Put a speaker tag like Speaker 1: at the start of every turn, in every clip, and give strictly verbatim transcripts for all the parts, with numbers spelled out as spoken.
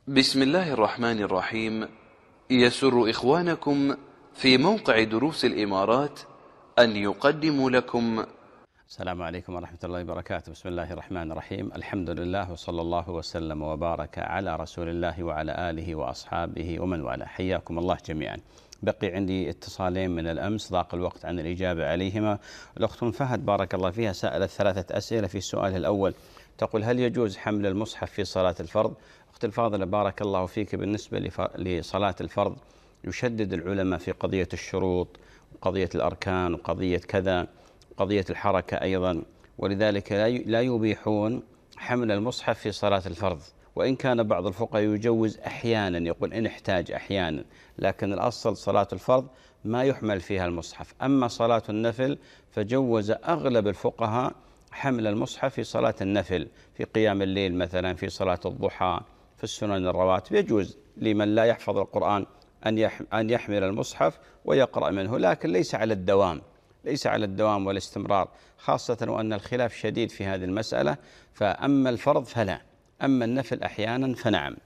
Speaker 1: بسم الله الرحمن الرحيم. يسر إخوانكم في موقع دروس الإمارات أن يقدموا لكم.
Speaker 2: السلام عليكم ورحمة الله وبركاته. بسم الله الرحمن الرحيم. الحمد لله وصلى الله وسلم وبارك على رسول الله وعلى آله وأصحابه ومن والاه. حياكم الله جميعا. بقي عندي اتصالين من الأمس ضاق الوقت عن الإجابة عليهما. الأخت أم فهد بارك الله فيها سألت ثلاثة أسئلة. في السؤال الأول تقول: هل يجوز حمل المصحف في صلاة الفرض؟ أخت الفاضلة بارك الله فيك، بالنسبة لصلاة الفرض يشدد العلماء في قضية الشروط وقضية الأركان وقضية كذا قضية الحركة أيضا، ولذلك لا يبيحون حمل المصحف في صلاة الفرض، وإن كان بعض الفقهاء يجوز أحيانا، يقول إن احتاج أحيانا، لكن الأصل صلاة الفرض ما يحمل فيها المصحف. أما صلاة النفل فجوز أغلب الفقهاء حمل المصحف في صلاة النفل، في قيام الليل مثلا، في صلاة الضحى، في السنن الرواتب، يجوز لمن لا يحفظ القرآن أن يحمل المصحف ويقرأ منه، لكن ليس على الدوام، ليس على الدوام والاستمرار، خاصة وأن الخلاف شديد في هذه المسألة. فأما الفرض فلا، أما النفل أحيانا فنعم.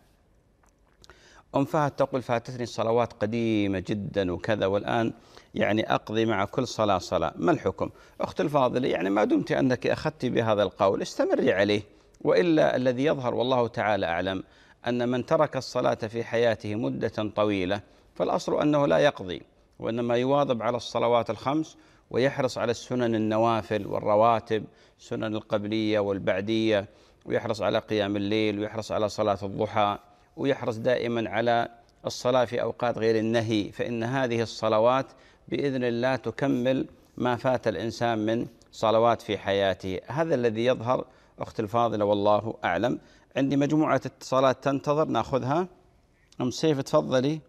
Speaker 2: أم فهد تقول: فاتتني صلوات قديمة جدا وكذا، والآن يعني أقضي مع كل صلاة صلاة، ما الحكم؟ أخت الفاضلة، يعني ما دمت أنك أخذت بهذا القول استمري عليه، وإلا الذي يظهر والله تعالى أعلم أن من ترك الصلاة في حياته مدة طويلة فالأصل أنه لا يقضي، وإنما يواظب على الصلوات الخمس ويحرص على السنن النوافل والرواتب، سنن القبلية والبعدية، ويحرص على قيام الليل، ويحرص على صلاة الضحى، ويحرص دائما على الصلاة في أوقات غير النهي، فإن هذه الصلوات بإذن الله تكمل ما فات الإنسان من صلوات في حياته. هذا الذي يظهر أخت الفاضلة والله أعلم. عندي مجموعة اتصالات تنتظر نأخذها. أم سيف تفضلي.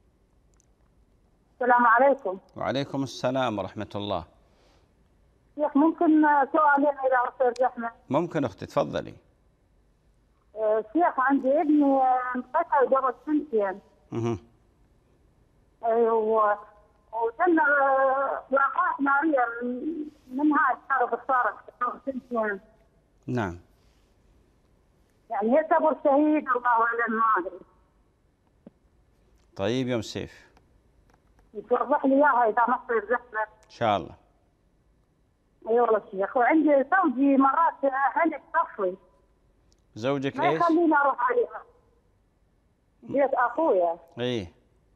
Speaker 3: السلام عليكم.
Speaker 2: وعليكم السلام ورحمة الله.
Speaker 3: شيخ ممكن سؤالين إذا أصير زحمة؟
Speaker 2: ممكن أختي تفضلي.
Speaker 3: شيخ عندي ابني انقطع قبل سنتين.
Speaker 2: اها.
Speaker 3: ايوه وكنا وقعت نارية منها الحرب صارت قبل سنتين.
Speaker 2: نعم.
Speaker 3: يعني يعتبر شهيد الله أعلم، ما أدري.
Speaker 2: طيب يا أم سيف.
Speaker 3: توضح لي إياها إذا ما تصير زحمة.
Speaker 2: إن شاء الله.
Speaker 3: أي والله شيخ. وعندي زوجي مرات هلك صفي.
Speaker 2: زوجك
Speaker 3: ما
Speaker 2: ايش؟
Speaker 3: ما يخليني أروح عليها. بيت أخويا.
Speaker 2: إيه.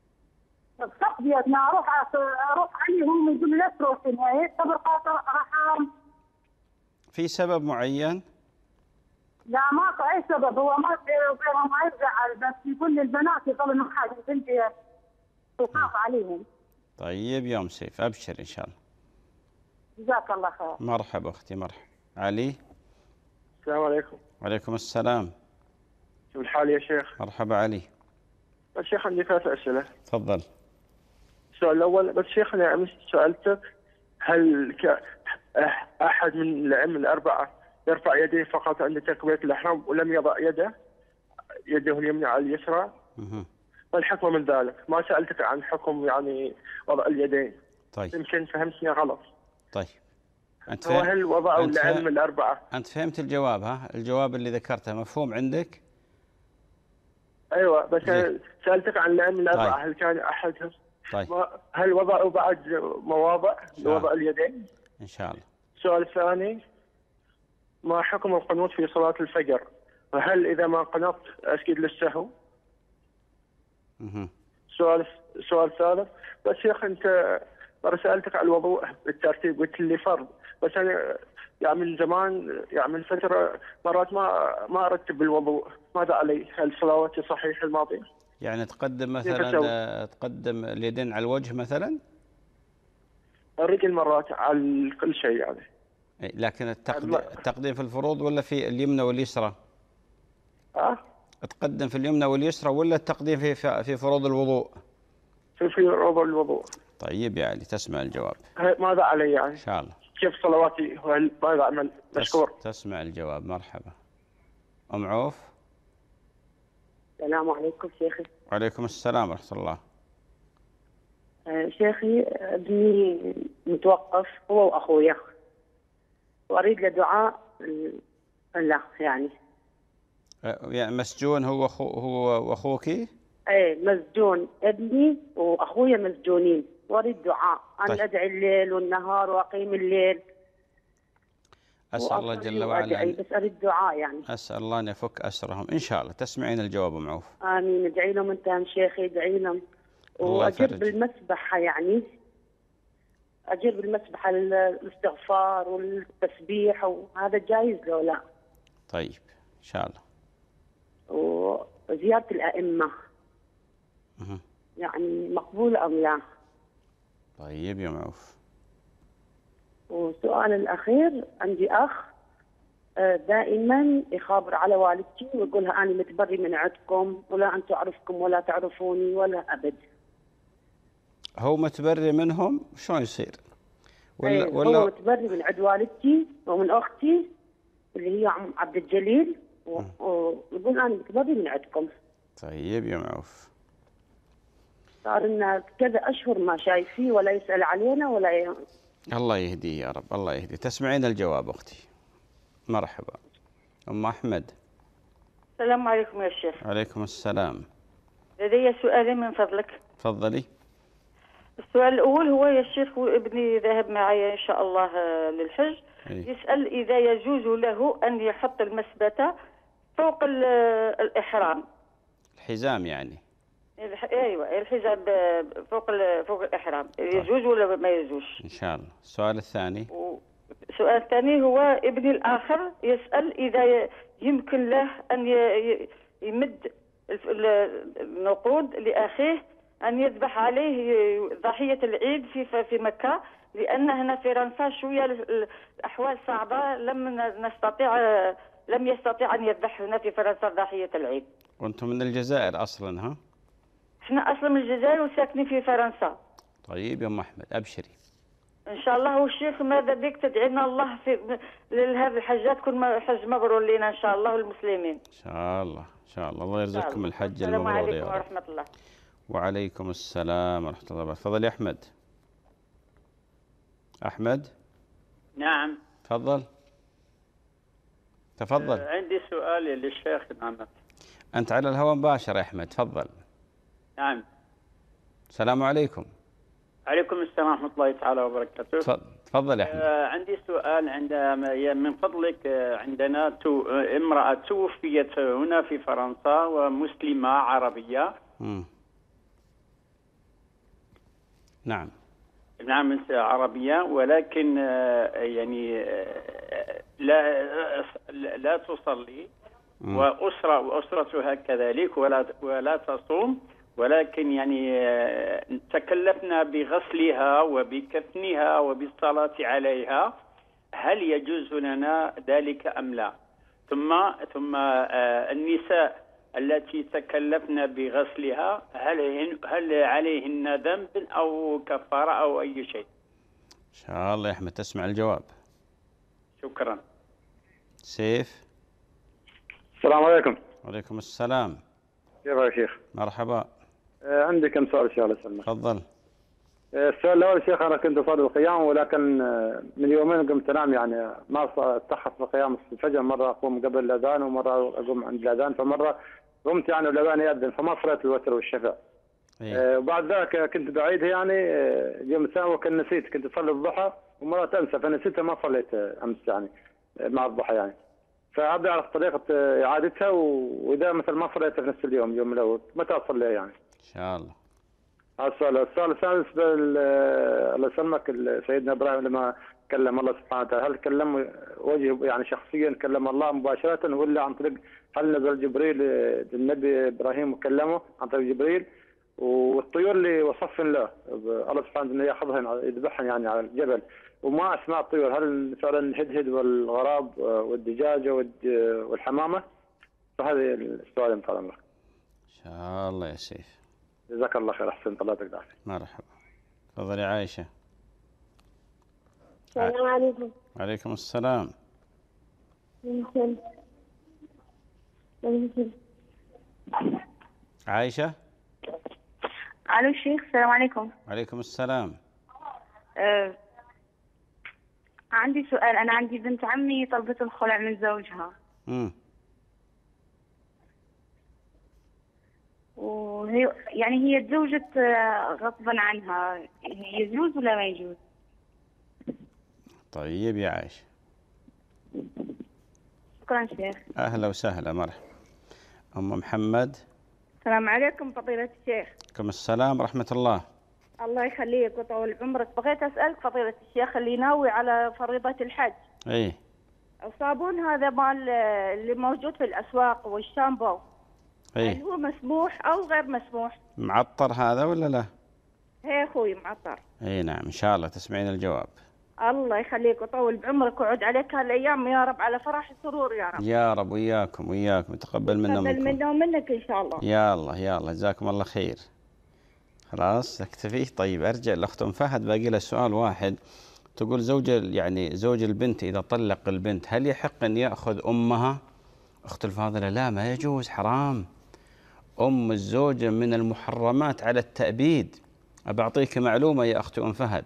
Speaker 3: الصف بيتنا أروح أروح عليهم يقول لي لا تروحين، هي صبر خاطر رحام.
Speaker 2: في سبب معين؟
Speaker 3: لا ماكو أي سبب، هو ما بينهم ما يزعل، بس يقول لي البنات يظلوا من حاجة بنتي تخاف عليهم.
Speaker 2: طيب يا أم سيف أبشر إن شاء الله.
Speaker 3: جزاك الله خير.
Speaker 2: مرحبا أختي مرحبا. علي.
Speaker 4: السلام عليكم.
Speaker 2: وعليكم السلام.
Speaker 4: كيف الحال يا شيخ؟
Speaker 2: مرحبا علي.
Speaker 4: الشيخ عندي ثلاث أسئلة.
Speaker 2: تفضل.
Speaker 4: السؤال الأول، بس شيخ أنا أمس سألتك هل ك... أحد من الأئمة الأربعة يرفع يديه فقط عند تكبيرة الإحرام ولم يضع يده يده اليمنى على اليسرى؟
Speaker 2: اها.
Speaker 4: ما الحكم من ذلك؟ ما سألتك عن حكم يعني وضع اليدين.
Speaker 2: طيب.
Speaker 4: يمكن فهمتني غلط.
Speaker 2: طيب. أنت
Speaker 4: هو هل وضعوا
Speaker 2: أنت
Speaker 4: الأئمة
Speaker 2: فهم...
Speaker 4: الأربعة؟
Speaker 2: أنت فهمت الجواب؟ ها الجواب اللي ذكرته مفهوم عندك؟
Speaker 4: أيوة بس
Speaker 2: زي.
Speaker 4: سألتك عن الأئمة الأربعة.
Speaker 2: طيب.
Speaker 4: هل كان أحدهم
Speaker 2: طيب.
Speaker 4: هل وضعوا بعد مواضع لوضع اليدين؟
Speaker 2: إن شاء الله.
Speaker 4: السؤال الثاني، ما حكم القنوت في صلاة الفجر؟ وهل إذا ما قنطت أسجد للسهو؟
Speaker 2: اها.
Speaker 4: سؤال سؤال ثالث، بس يا أخي أنت مرة سألتك على الوضوء بالترتيب قلت لي فرض، بس أنا يعني من زمان يعني من فترة مرات ما ما أرتب الوضوء، ماذا علي؟ هل صلواتي صحيحة الماضية؟
Speaker 2: يعني تقدم مثلا تقدم اليدين على الوجه مثلا؟
Speaker 4: الرجل مرات على كل شيء يعني.
Speaker 2: لكن التقديم, التقديم في الفروض ولا في اليمنى واليسرى؟
Speaker 4: أه؟
Speaker 2: تقدم في اليمنى واليسرى ولا التقديم في في فروض الوضوء؟
Speaker 4: في في فروض الوضوء.
Speaker 2: طيب يا علي تسمع الجواب.
Speaker 4: ماذا علي يعني؟
Speaker 2: إن شاء الله.
Speaker 4: كيف صلواتي وهل ماذا أعمل؟ مشكور.
Speaker 2: تسمع الجواب. مرحبا. أم عوف.
Speaker 5: السلام عليكم شيخي.
Speaker 2: وعليكم السلام ورحمة الله.
Speaker 5: آه شيخي ابني متوقف هو وأخويا وأريد له دعاء له يعني.
Speaker 2: يعني مسجون هو أخو هو وأخوك؟
Speaker 5: ايه مسجون، ابني واخويا مسجونين، واريد دعاء. انا
Speaker 2: طيب.
Speaker 5: ادعي الليل والنهار واقيم الليل
Speaker 2: أسأل الله جل وعلا
Speaker 5: أن...
Speaker 2: أن
Speaker 5: بس اريد دعاء يعني.
Speaker 2: أسأل الله أن يفك أسرهم إن شاء الله. تسمعين الجواب أم عوف؟
Speaker 5: امين. ادعي لهم انت يا شيخي، ادعي لهم. واجر بالمسبحه يعني، اجر بالمسبحه الاستغفار والتسبيح، وهذا جايز لو لا؟
Speaker 2: طيب إن شاء الله.
Speaker 5: وزيارة الأئمة
Speaker 2: أه.
Speaker 5: يعني مقبولة أم لا؟
Speaker 2: طيب يا معوف.
Speaker 5: وسؤال الأخير، عندي أخ دائما يخابر على والدتي ويقولها أنا متبري من عندكم، ولا أنتم أعرفكم ولا تعرفوني ولا أبد.
Speaker 2: هو متبري منهم شلون يصير؟
Speaker 5: ولا, أيه ولا هو متبري من عند والدتي ومن أختي اللي هي عم عبد الجليل، ويقول أنا متبري من عندكم.
Speaker 2: طيب يا معوف.
Speaker 5: صار لنا كذا أشهر ما شايفيه ولا يسأل علينا ولا ي...
Speaker 2: الله يهديه يا رب، الله يهديه. تسمعين الجواب أختي؟ مرحبا. أم أحمد.
Speaker 6: السلام عليكم يا شيخ.
Speaker 2: عليكم السلام.
Speaker 6: لدي سؤالين من فضلك.
Speaker 2: تفضلي.
Speaker 6: السؤال الأول هو يا شيخ، ابني ذهب معي إن شاء الله للحج. أيه؟ يسأل إذا يجوز له أن يحط المسبتة فوق الإحرام.
Speaker 2: الحزام يعني؟
Speaker 6: ايوه الحزام فوق فوق الإحرام. طيب. يجوز ولا ما يجوز؟
Speaker 2: إن شاء الله. السؤال الثاني.
Speaker 6: السؤال الثاني هو ابني الآخر يسأل إذا يمكن له أن يمد النقود لأخيه أن يذبح عليه ضحية العيد في في مكة، لأن هنا في فرنسا شوية الأحوال صعبة، لم نستطيع لم يستطيع أن يذبح هنا في فرنسا ضحية العيد.
Speaker 2: وأنتم من الجزائر أصلا ها؟
Speaker 6: احنا أصلا من الجزائر وساكنين في فرنسا.
Speaker 2: طيب يا أم أحمد أبشري.
Speaker 6: إن شاء الله. والشيخ ماذا بك تدعينا الله في لهذه الحجات تكون حج مبرور لنا إن شاء الله والمسلمين.
Speaker 2: إن شاء الله إن شاء الله. الله يرزقكم الحج المبرور.
Speaker 6: السلام عليكم ورحمة الله.
Speaker 2: وعليكم السلام ورحمة الله وبركاته. تفضل يا أحمد. أحمد.
Speaker 7: نعم.
Speaker 2: تفضل. تفضل.
Speaker 7: آه عندي سؤال للشيخ. نعم.
Speaker 2: أنت على الهواء مباشر يا أحمد. تفضل.
Speaker 7: نعم.
Speaker 2: السلام عليكم.
Speaker 7: عليكم السلام ورحمة الله تعالى وبركاته.
Speaker 2: تفضل يا أحمد.
Speaker 7: آه عندي سؤال. عند من فضلك، عندنا تو امرأة توفيت هنا في فرنسا ومسلمة عربية.
Speaker 2: م. نعم.
Speaker 7: نعم عربية، ولكن يعني لا لا تصلي، وأسرة وأسرتها كذلك ولا ولا تصوم، ولكن يعني تكلفنا بغسلها وبكفنها وبالصلاة عليها. هل يجوز لنا ذلك أم لا؟ ثم ثم النساء التي تكلفنا بغسلها، هل هل عليهن ذنب أو كفارة أو أي شيء؟
Speaker 2: إن شاء الله يا أحمد تسمع الجواب.
Speaker 7: شكرا.
Speaker 2: سيف.
Speaker 8: السلام عليكم.
Speaker 2: وعليكم السلام.
Speaker 8: كيف يا شيخ؟
Speaker 2: مرحبا.
Speaker 8: آه عندي كم سؤال شيخ الله يسلمك.
Speaker 2: تفضل.
Speaker 8: آه السؤال الأول شيخ، أنا كنت أصلي القيام، ولكن آه من يومين قمت أنام، يعني ما اتخذ في القيام الفجر، مرة أقوم قبل الأذان ومرة أقوم عند الأذان، فمرة قمت يعني والأذان يأذن فما صليت الوتر والشفع. آه وبعد ذلك كنت بعيدها يعني آه يوم الثاني، وكان نسيت كنت أصلي الضحى ومرة أنسى فنسيتها ما صليت أمس يعني آه مع الضحى يعني. فأبي أعرف طريقة إعادتها، وإذا مثل ما صليت في نفس اليوم اليوم الأول متى أصليها يعني؟
Speaker 2: إن شاء الله.
Speaker 8: هذا السؤال. السؤال الثالث، الله يسلمك، سيدنا إبراهيم لما كلم الله سبحانه وتعالى، هل كلم وجه يعني شخصيا كلم الله مباشرة ولا عن طريق، هل نزل جبريل للنبي إبراهيم وكلمه عن طريق جبريل؟ والطيور اللي وصف له الله سبحانه وتعالى ياخذها يذبحها يعني على الجبل، وما اسماء الطيور، هل فعلا الهدهد والغراب والدجاجه والحمامه؟ فهذه السؤال من طال عمرك.
Speaker 2: ان شاء الله يا سيف.
Speaker 8: جزاك الله خير، احسنت، الله يجزاك.
Speaker 2: مرحبا. تفضلي عائشه.
Speaker 3: السلام عليكم.
Speaker 2: وعليكم السلام. عائشه.
Speaker 9: الو شيخ، السلام عليكم.
Speaker 2: وعليكم السلام.
Speaker 9: أه عندي سؤال. أنا عندي بنت عمي طلبت الخلع من زوجها.
Speaker 2: امم
Speaker 9: يعني هي تزوجت غصبا عنها، يجوز ولا ما يجوز؟
Speaker 2: طيب يا عائشة.
Speaker 9: شكرا شيخ.
Speaker 2: أهلا وسهلا، مرحبا. أم محمد.
Speaker 10: السلام عليكم فضيلة الشيخ.
Speaker 2: عليكم السلام ورحمة الله.
Speaker 10: الله يخليك ويطول عمرك. بغيت أسألك فضيلة الشيخ، اللي ناوي على فريضة الحج،
Speaker 2: إيه،
Speaker 10: الصابون هذا مال اللي موجود في الأسواق والشامبو،
Speaker 2: إيه،
Speaker 10: هل هو مسموح أو غير مسموح؟
Speaker 2: معطر هذا ولا لا؟
Speaker 10: هي أخوي معطر.
Speaker 2: إيه نعم، إن شاء الله تسمعين الجواب.
Speaker 10: الله يخليك ويطول بعمرك ويعود عليك هالأيام يا رب على فرح السرور يا رب.
Speaker 2: يا رب، وياكم وياكم، تقبل منا
Speaker 10: تقبل
Speaker 2: ومنكم.
Speaker 10: منا ومنك إن شاء الله.
Speaker 2: يا الله يا الله، جزاكم الله خير. خلاص اكتفي. طيب أرجع لأخت أم فهد، باقي لها سؤال واحد. تقول زوج يعني زوج البنت إذا طلق البنت هل يحق أن يأخذ أمها؟ أخت الفاضلة لا، ما يجوز، حرام. أم الزوجة من المحرمات على التأبيد. أبعطيك معلومة يا أخت أم فهد،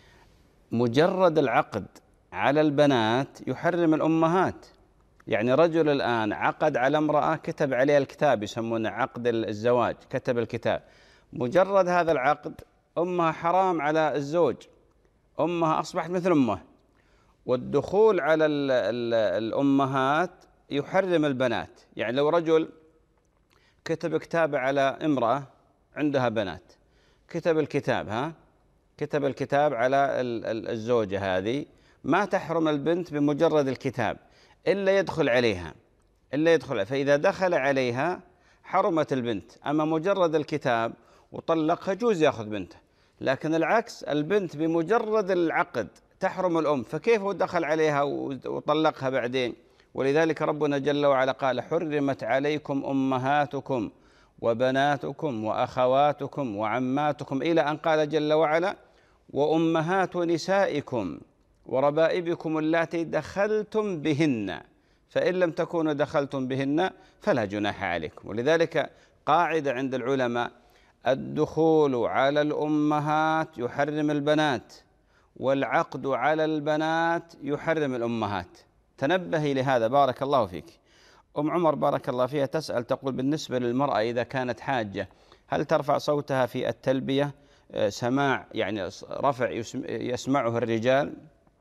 Speaker 2: مجرد العقد على البنات يحرم الأمهات. يعني رجل الآن عقد على امرأة، كتب عليها الكتاب، يسمونه عقد الزواج، كتب الكتاب، مجرد هذا العقد أمها حرام على الزوج، أمها أصبحت مثل أمه. والدخول على ال ال الأمهات يحرم البنات. يعني لو رجل كتب كتاب على امرأة عندها بنات، كتب الكتاب ها كتب الكتاب على الزوجة هذه، ما تحرم البنت بمجرد الكتاب إلا يدخل عليها إلا يدخل فإذا دخل عليها حرمت البنت. أما مجرد الكتاب وطلقها جوز يأخذ بنته، لكن العكس، البنت بمجرد العقد تحرم الأم، فكيف هو دخل عليها وطلقها بعدين؟ ولذلك ربنا جل وعلا قال حرمت عليكم أمهاتكم وبناتكم وأخواتكم وعماتكم، إلى أن قال جل وعلا وأمهات نسائكم وربائبكم اللاتي دخلتم بهن، فإن لم تكونوا دخلتم بهن فلا جناح عليكم. ولذلك قاعدة عند العلماء، الدخول على الأمهات يحرم البنات، والعقد على البنات يحرم الأمهات. تنبهي لهذا بارك الله فيك. أم عمر بارك الله فيها تسأل، تقول بالنسبة للمرأة إذا كانت حاجة هل ترفع صوتها في التلبية سماع يعني رفع يسمعه الرجال؟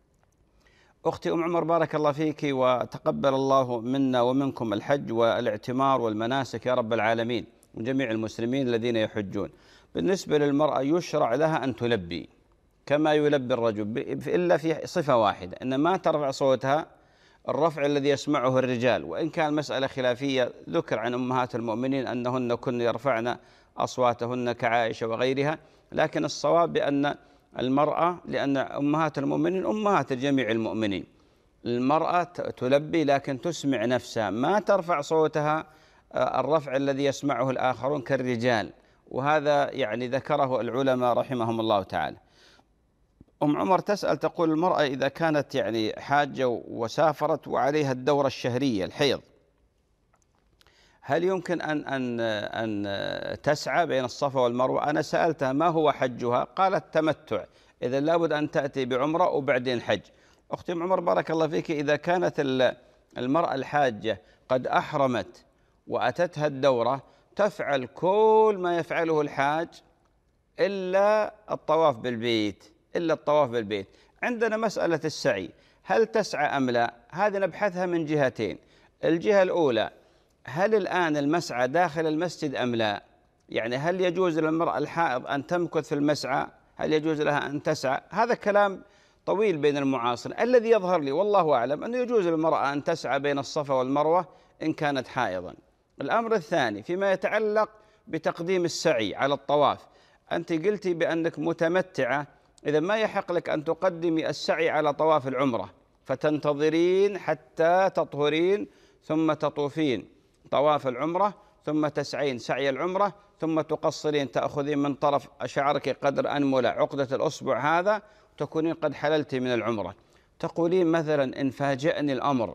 Speaker 2: أختي أم عمر بارك الله فيك وتقبل الله منا ومنكم الحج والاعتمار والمناسك يا رب العالمين، وجميع المسلمين الذين يحجون. بالنسبة للمرأة يشرع لها أن تلبي كما يلبي الرجل، إلا في صفة واحدة، أن ما ترفع صوتها الرفع الذي يسمعه الرجال. وإن كان مسألة خلافية، ذكر عن أمهات المؤمنين أنهن كن يرفعن أصواتهن كعائشة وغيرها، لكن الصواب بأن المرأة، لأن أمهات المؤمنين أمهات جميع المؤمنين، المرأة تلبي لكن تسمع نفسها، ما ترفع صوتها الرفع الذي يسمعه الآخرون كالرجال. وهذا يعني ذكره العلماء رحمهم الله تعالى. أم عمر تسأل تقول المرأة إذا كانت يعني حاجة وسافرت وعليها الدورة الشهرية الحيض، هل يمكن أن أن أن تسعى بين الصفا والمروة؟ أنا سألتها ما هو حجها؟ قالت تمتع، إذا لابد أن تأتي بعمرة وبعدين حج. أختي أم عمر بارك الله فيك، إذا كانت المرأة الحاجة قد أحرمت وأتتها الدورة تفعل كل ما يفعله الحاج إلا الطواف بالبيت إلا الطواف بالبيت. عندنا مسألة السعي، هل تسعى أم لا؟ هذه نبحثها من جهتين. الجهة الأولى، هل الآن المسعى داخل المسجد أم لا؟ يعني هل يجوز للمرأة الحائض أن تمكث في المسعى؟ هل يجوز لها أن تسعى؟ هذا كلام طويل بين المعاصرين. الذي يظهر لي والله أعلم أنه يجوز للمرأة أن تسعى بين الصفا والمروة إن كانت حائضا. الأمر الثاني فيما يتعلق بتقديم السعي على الطواف، أنت قلتي بأنك متمتعة، إذا ما يحق لك أن تقدمي السعي على طواف العمرة، فتنتظرين حتى تطهرين ثم تطوفين طواف العمرة ثم تسعين سعي العمرة ثم تقصرين، تأخذين من طرف شعرك قدر أنملة عقدة الأصبع هذا تكونين قد حللت من العمرة. تقولين مثلا إن فاجأني الأمر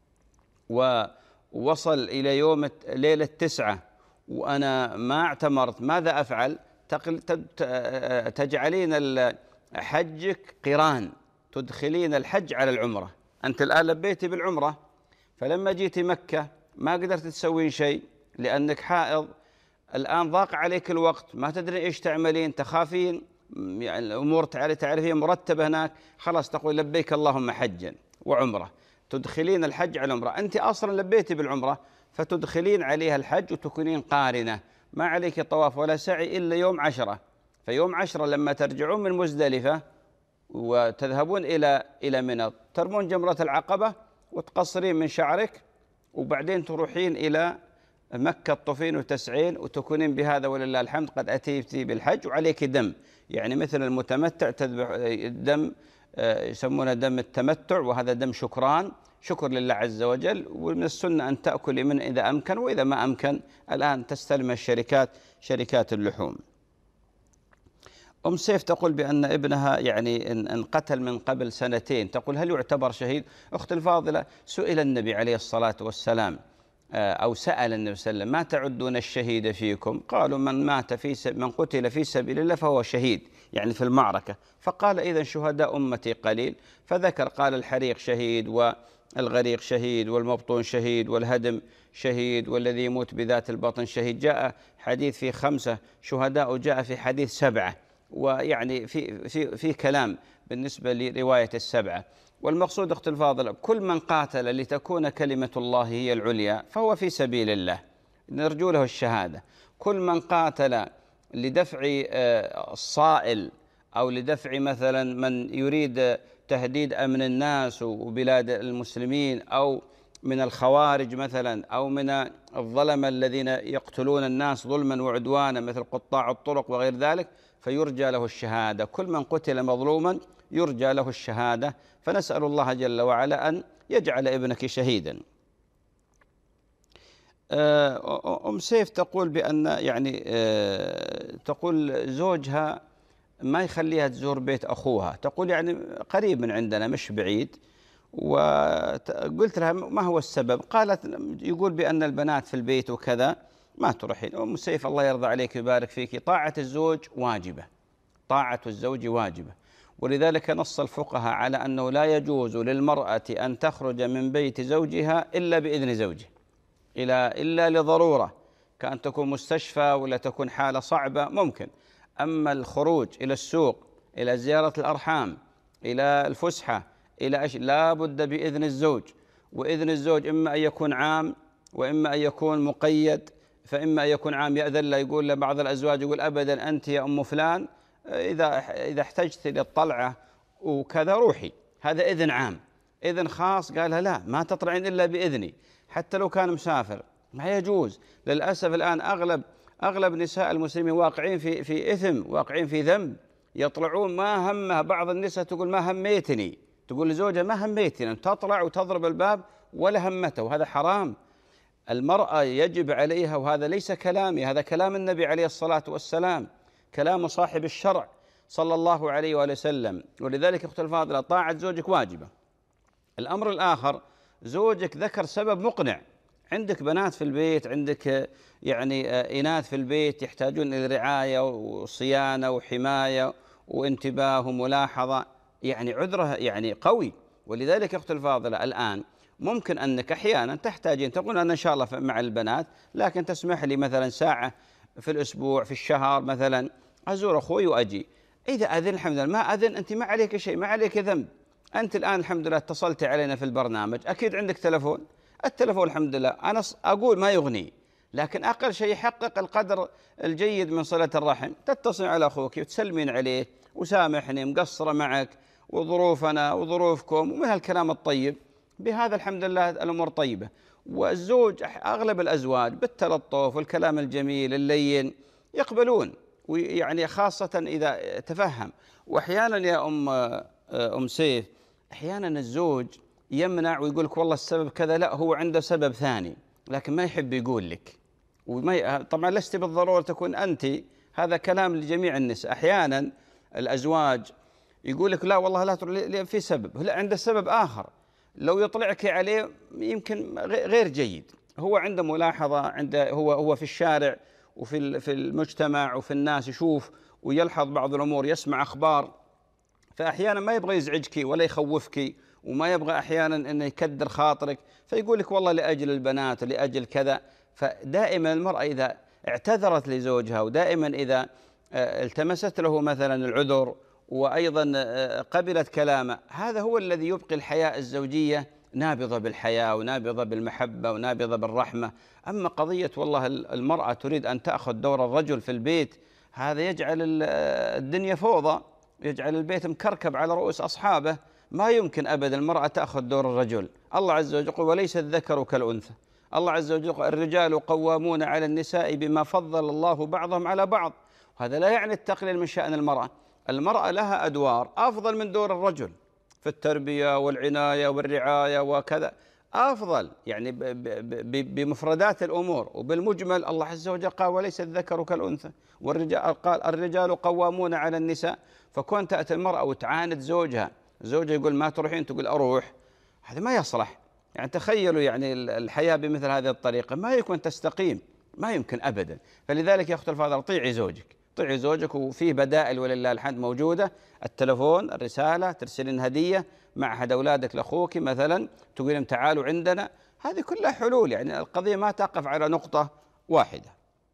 Speaker 2: ووصل إلى يوم ليلة تسعة وأنا ما اعتمرت ماذا أفعل؟ تجعلين حجك قران، تدخلين الحج على العمرة. أنت الآن لبيتي بالعمرة، فلما جيتي مكة ما قدرت تسوين شيء لأنك حائض، الآن ضاق عليك الوقت، ما تدري إيش تعملين، تخافين يعني الأمور تعرفين مرتبة هناك، خلاص تقول لبيك اللهم حجا وعمرة، تدخلين الحج على العمرة. أنت أصلا لبيتي بالعمرة فتدخلين عليها الحج وتكونين قارنة، ما عليك طواف ولا سعي إلا يوم عشرة. فيوم عشرة لما ترجعون من مزدلفة وتذهبون إلى إلى منى ترمون جمرة العقبة وتقصرين من شعرك، وبعدين تروحين إلى مكة تطوفين وتسعين وتكونين بهذا ولله الحمد قد أتيتي بالحج وعليك دم، يعني مثل المتمتع تذبح الدم يسمونه دم التمتع، وهذا دم شكران، شكر لله عز وجل. ومن السنة أن تأكل منه إذا أمكن، وإذا ما أمكن الآن تستلم الشركات شركات اللحوم. أم سيف تقول بأن ابنها يعني انقتل من قبل سنتين، تقول هل يعتبر شهيد؟ أخت الفاضلة، سئل النبي عليه الصلاة والسلام أو سأل النبي صلى الله عليه وسلم ما تعدون الشهيد فيكم؟ قالوا من مات في سب... من قتل في سبيل الله فهو شهيد، يعني في المعركة. فقال إذن شهداء أمتي قليل، فذكر قال الحريق شهيد، والغريق شهيد، والمبطون شهيد، والهدم شهيد، والذي يموت بذات البطن شهيد. جاء حديث في خمسة شهداء وجاء في حديث سبعة، ويعني في في في كلام بالنسبة لرواية السبعة. والمقصود أخت الفاضلة كل من قاتل لتكون كلمة الله هي العليا فهو في سبيل الله، نرجو له الشهادة. كل من قاتل لدفع الصائل أو لدفع مثلا من يريد تهديد أمن الناس وبلاد المسلمين، أو من الخوارج مثلا، أو من الظلمة الذين يقتلون الناس ظلما وعدوانا مثل قطاع الطرق وغير ذلك، فيرجى له الشهادة. كل من قتل مظلوما يرجى له الشهادة، فنسأل الله جل وعلا أن يجعل ابنك شهيدا. أم سيف تقول بأن يعني تقول زوجها ما يخليها تزور بيت أخوها، تقول يعني قريب من عندنا مش بعيد، وقلت لها ما هو السبب؟ قالت يقول بأن البنات في البيت وكذا ما تروحين. أم سيف الله يرضى عليك ويبارك فيك، طاعة الزوج واجبة، طاعة الزوج واجبة، ولذلك نص الفقهاء على أنه لا يجوز للمرأة أن تخرج من بيت زوجها إلا بإذن زوجه، إلا إلا لضرورة، كأن تكون مستشفى ولا تكون حالة صعبة ممكن. أما الخروج إلى السوق، إلى زيارة الأرحام، إلى الفسحة، إلى أش... لا بد بإذن الزوج. وإذن الزوج إما أن يكون عام وإما أن يكون مقيد. فإما أن يكون عام يأذن له، يقول لبعض الأزواج يقول أبدا أنت يا أم فلان إذا إذا احتجت للطلعة وكذا روحي، هذا إذن عام. إذن خاص قالها لا ما تطلعين إلا بإذني، حتى لو كان مسافر ما يجوز. للأسف الآن أغلب أغلب نساء المسلمين واقعين في في إثم، واقعين في ذنب، يطلعون ما همها. بعض النساء تقول ما هميتني، تقول لزوجها ما هميتني، تطلع وتضرب الباب ولا همته، وهذا حرام. المرأة يجب عليها، وهذا ليس كلامي، هذا كلام النبي عليه الصلاة والسلام، كلام صاحب الشرع صلى الله عليه وآله وسلم. ولذلك أخت الفاضلة طاعة زوجك واجبة. الأمر الآخر، زوجك ذكر سبب مقنع، عندك بنات في البيت، عندك يعني إناث في البيت يحتاجون إلى رعاية وصيانة وحماية وانتباه وملاحظة، يعني عذره يعني قوي. ولذلك أخت الفاضلة الآن ممكن أنك أحيانا تحتاجين، تقول أنا إن شاء الله مع البنات لكن تسمح لي مثلا ساعة في الأسبوع في الشهر مثلا أزور أخوي وأجي. إذا أذن الحمد لله، ما أذن أنت ما عليك شيء، ما عليك ذنب. أنت الآن الحمد لله اتصلت علينا في البرنامج، أكيد عندك تلفون، التلفون الحمد لله أنا أقول ما يغني، لكن أقل شيء يحقق القدر الجيد من صلة الرحم. تتصل على أخوك وتسلمين عليه وسامحني مقصرة معك وظروفنا وظروفكم ومن هالكلام الطيب، بهذا الحمد لله الأمور طيبة. والزوج أغلب الأزواج بالتلطف والكلام الجميل اللين يقبلون، ويعني خاصة إذا تفهم. وأحيانا يا أم أم سيف أحيانا الزوج يمنع ويقول لك والله السبب كذا، لا هو عنده سبب ثاني لكن ما يحب يقول لك. وما طبعا لست بالضرورة تكون أنت، هذا كلام لجميع النساء. أحيانا الأزواج يقول لك لا والله لا تروح في سبب، لا عنده سبب آخر لو يطلعك عليه يمكن غير جيد. هو عنده ملاحظة، عنده هو هو في الشارع وفي في المجتمع وفي الناس يشوف ويلحظ بعض الأمور، يسمع أخبار، فأحيانا ما يبغى يزعجك ولا يخوفك، وما يبغى أحيانا أنه يكدر خاطرك، فيقول لك والله لأجل البنات لأجل كذا. فدائما المرأة إذا اعتذرت لزوجها، ودائما إذا التمست له مثلا العذر وأيضا قبلت كلامه، هذا هو الذي يبقي الحياة الزوجية نابضة بالحياة ونابضة بالمحبة ونابضة بالرحمة. أما قضية والله المرأة تريد أن تأخذ دور الرجل في البيت، هذا يجعل الدنيا فوضى، يجعل البيت مكركب على رؤوس أصحابه. ما يمكن أبدا المرأة تأخذ دور الرجل. الله عز وجل يقول وليس الذكر كالأنثى. الله عز وجل يقول الرجال قوامون على النساء بما فضل الله بعضهم على بعض. هذا لا يعني التقليل من شأن المرأة. المرأة لها أدوار أفضل من دور الرجل في التربية والعناية والرعاية وكذا، أفضل يعني بمفردات الأمور. وبالمجمل الله عز وجل قال وليس الذكر كالأنثى، والرجال قال الرجال قوامون على النساء. فكون تأتي المرأة وتعاند زوجها، زوجها يقول ما تروحين تقول أروح، هذا ما يصلح. يعني تخيلوا يعني الحياة بمثل هذه الطريقة ما يكون تستقيم، ما يمكن أبدا. فلذلك يا أخت الفاضلة طيعي زوجك، طيعي زوجك، وفيه بدائل ولله الحمد موجودة. التلفون، الرسالة، ترسلين هدية مع أحد أولادك لأخوك مثلا، تقولين تعالوا عندنا، هذه كلها حلول. يعني القضية ما تقف على نقطة واحدة.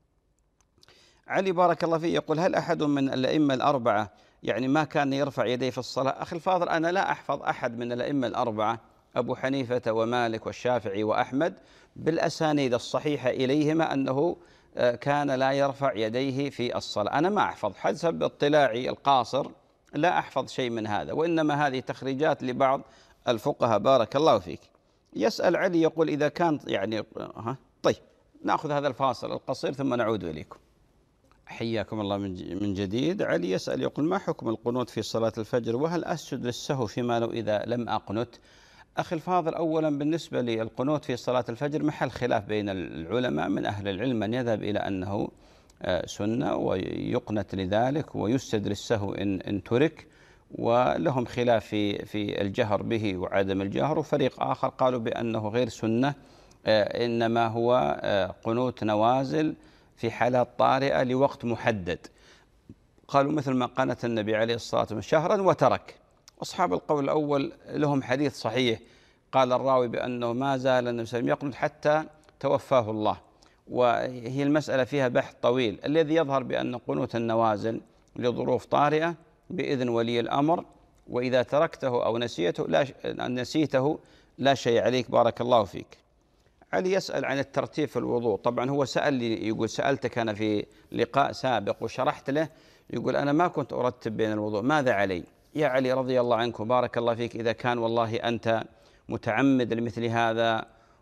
Speaker 2: علي بارك الله فيه يقول هل أحد من الأئمة الأربعة يعني ما كان يرفع يديه في الصلاة؟ أخي الفاضل أنا لا أحفظ أحد من الأئمة الأربعة، أبو حنيفة ومالك والشافعي وأحمد، بالأسانيد الصحيحة إليهما أنه كان لا يرفع يديه في الصلاة. أنا ما أحفظ حسب اطلاعي القاصر، لا أحفظ شيء من هذا، وإنما هذه تخريجات لبعض الفقهاء. بارك الله فيك. يسأل علي يقول إذا كان يعني ها طيب نأخذ هذا الفاصل القصير ثم نعود إليكم. حياكم الله من جديد. علي يسأل يقول ما حكم القنوت في صلاة الفجر، وهل أسجد للسهو فيما لو إذا لم أقنت؟ أخي الفاضل أولا بالنسبة للقنوت في صلاة الفجر محل خلاف بين العلماء، من أهل العلم من يذهب إلى أنه سنة ويقنت لذلك ويسجد للسهو إن, إن ترك، ولهم خلاف في في الجهر به وعدم الجهر، وفريق آخر قالوا بأنه غير سنة، إنما هو قنوت نوازل في حالات طارئة لوقت محدد. قالوا مثل ما قنت النبي عليه الصلاة والسلام شهرا وترك. أصحاب القول الأول لهم حديث صحيح قال الراوي بأنه ما زال النبي صلى الله عليه وسلم يقنت حتى توفاه الله، وهي المسألة فيها بحث طويل. الذي يظهر بأن قنوت النوازل لظروف طارئة بإذن ولي الأمر، وإذا تركته أو نسيته لا نسيته لا شيء عليك. بارك الله فيك. علي يسأل عن الترتيب في الوضوء. طبعا هو سأل لي يقول سألتك أنا في لقاء سابق وشرحت له، يقول أنا ما كنت أرتب بين الوضوء، ماذا علي؟ يا علي رضي الله عنك وبارك الله فيك، إذا كان والله أنت متعمد لمثل هذا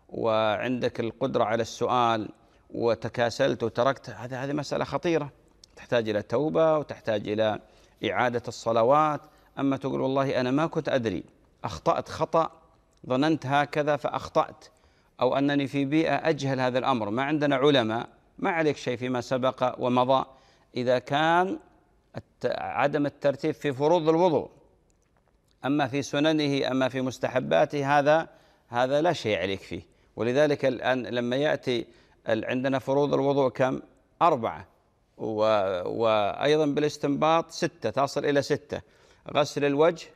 Speaker 2: وعندك القدرة على السؤال وتكاسلت وتركت، هذا هذه مسألة خطيرة تحتاج إلى توبة وتحتاج إلى إعادة الصلوات. أما تقول والله أنا ما كنت أدري، أخطأت خطأ، ظننت هكذا فأخطأت، أو أنني في بيئة أجهل هذا الأمر، ما عندنا علماء، ما عليك شيء فيما سبق ومضى. إذا كان عدم الترتيب في فروض الوضوء، أما في سننه أما في مستحباته هذا هذا لا شيء عليك فيه. ولذلك الآن لما يأتي عندنا فروض الوضوء كم؟ أربعة، وأيضا بالاستنباط ستة، تصل إلى ستة: غسل الوجه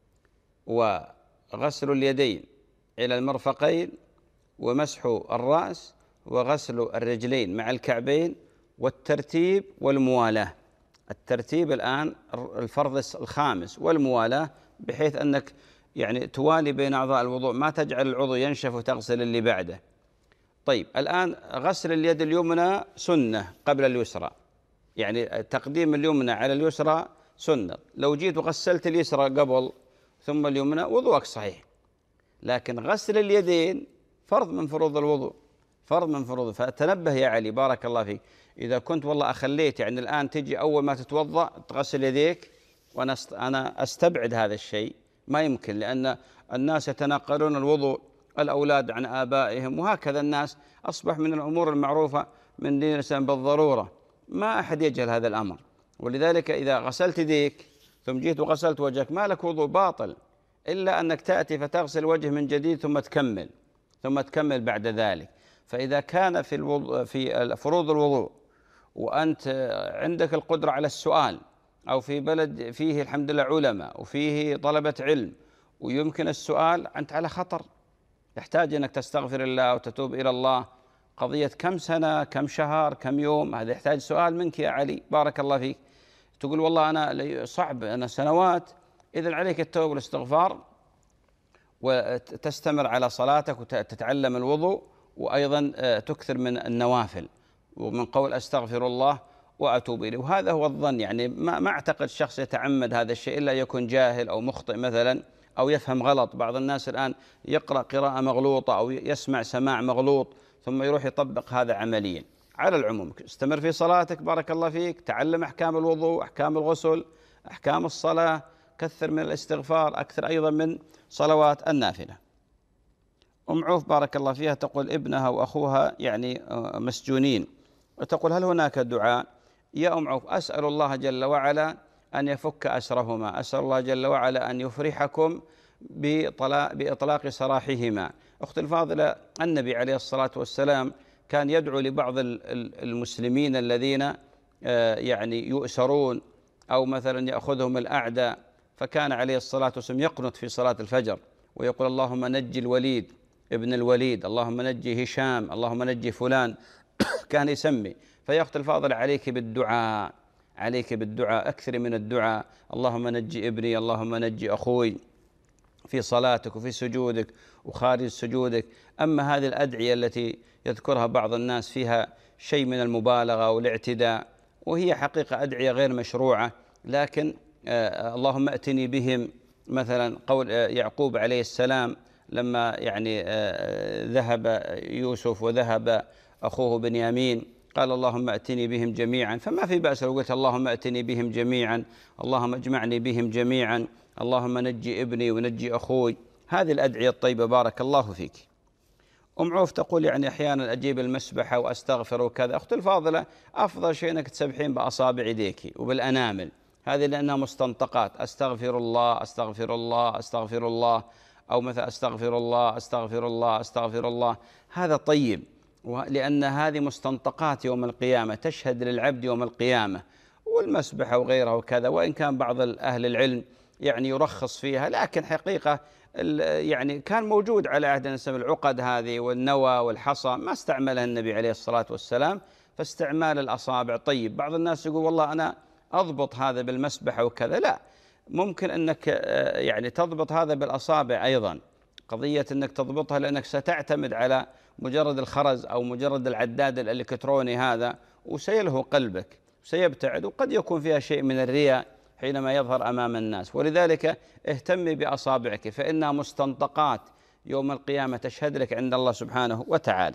Speaker 2: وغسل اليدين إلى المرفقين ومسح الرأس وغسل الرجلين مع الكعبين، والترتيب والموالاة. الترتيب الآن الفرض الخامس والموالاة، بحيث أنك يعني توالي بين أعضاء الوضوء، ما تجعل العضو ينشف وتغسل اللي بعده. طيب الآن غسل اليد اليمنى سنة قبل اليسرى، يعني تقديم اليمنى على اليسرى سنة. لو جيت وغسلت اليسرى قبل ثم اليمنى وضوءك صحيح، لكن غسل اليدين فرض من فروض الوضوء، فرض من فروض. فتنبه يا علي بارك الله فيك، إذا كنت والله أخليت يعني الآن تجي أول ما تتوضأ تغسل يديك، وأنا أنا أستبعد هذا الشيء، ما يمكن، لأن الناس يتناقلون الوضوء، الأولاد عن آبائهم، وهكذا الناس أصبح من الأمور المعروفة من دين الإسلام بالضرورة، ما أحد يجهل هذا الأمر. ولذلك إذا غسلت يديك ثم جيت وغسلت وجهك ما لك وضوء، باطل، إلا أنك تأتي فتغسل وجه من جديد ثم تكمل ثم تكمل بعد ذلك. فإذا كان في الوضوء في فروض الوضوء وأنت عندك القدرة على السؤال، أو في بلد فيه الحمد لله علماء وفيه طلبة علم ويمكن السؤال، أنت على خطر، يحتاج أنك تستغفر الله وتتوب إلى الله قضية كم سنة كم شهر كم يوم، هذا يحتاج سؤال منك يا علي بارك الله فيك. تقول والله أنا صعب أنا سنوات، إذن عليك التوبة والاستغفار وتستمر على صلاتك وتتعلم الوضوء، وأيضا تكثر من النوافل ومن قول أستغفر الله وأتوب إليه. وهذا هو الظن، يعني ما, ما أعتقد شخص يتعمد هذا الشيء إلا يكون جاهل أو مخطئ مثلا أو يفهم غلط. بعض الناس الآن يقرأ قراءة مغلوطة أو يسمع سماع مغلوط ثم يروح يطبق هذا عمليا. على العموم استمر في صلاتك بارك الله فيك، تعلم أحكام الوضوء، أحكام الغسل، أحكام الصلاة، كثر من الاستغفار، أكثر أيضا من صلوات النافلة. أم عوف بارك الله فيها تقول ابنها وأخوها يعني مسجونين، وتقول هل هناك دعاء؟ يا أم عوف أسأل الله جل وعلا أن يفك أسرهما، أسأل الله جل وعلا أن يفرحكم بإطلاق سراحهما. أختي الفاضلة، النبي عليه الصلاة والسلام كان يدعو لبعض المسلمين الذين يعني يؤسرون أو مثلا يأخذهم الأعداء، فكان عليه الصلاة والسلام يقنط في صلاة الفجر ويقول اللهم نجي الوليد ابن الوليد، اللهم نجي هشام، اللهم نجي فلان كان يسمي. فيا أختي الفاضلة عليك بالدعاء، عليك بالدعاء، أكثر من الدعاء، اللهم نجي ابني، اللهم نجي أخوي، في صلاتك وفي سجودك وخارج سجودك. أما هذه الأدعية التي يذكرها بعض الناس فيها شيء من المبالغة والاعتداء، وهي حقيقة أدعية غير مشروعة، لكن آه اللهم أتني بهم، مثلا قول آه يعقوب عليه السلام لما يعني آه ذهب يوسف وذهب أخوه بنيامين قال اللهم أتني بهم جميعا، فما في بأس لو قلت اللهم أتني بهم جميعا، اللهم اجمعني بهم جميعا، اللهم نجي ابني ونجي أخوي. هذه الأدعية الطيبة بارك الله فيك. أم عوف تقول يعني أحيانا أجيب المسبحة وأستغفر وكذا. أختي الفاضلة أفضل شيء أنك تسبحين بأصابع يديك وبالأنامل، هذه لأنها مستنطقات، أستغفر الله أستغفر الله أستغفر الله، أو مثلا أستغفر الله أستغفر الله أستغفر الله، هذا طيب، لأن هذه مستنطقات يوم القيامة تشهد للعبد يوم القيامة. والمسبحة وغيرها وكذا، وإن كان بعض أهل العلم يعني يرخص فيها، لكن حقيقة يعني كان موجود على عهد النبي العقد هذه والنوى والحصى ما استعملها النبي عليه الصلاة والسلام، فاستعمال الأصابع طيب. بعض الناس يقول والله أنا أضبط هذا بالمسبحة وكذا، لا، ممكن أنك يعني تضبط هذا بالأصابع أيضا، قضية أنك تضبطها لأنك ستعتمد على مجرد الخرز أو مجرد العداد الإلكتروني هذا، وسيلهو قلبك وسيبتعد، وقد يكون فيها شيء من الرياء حينما يظهر أمام الناس. ولذلك اهتمي بأصابعك فإنها مستنطقات يوم القيامة تشهد لك عند الله سبحانه وتعالى.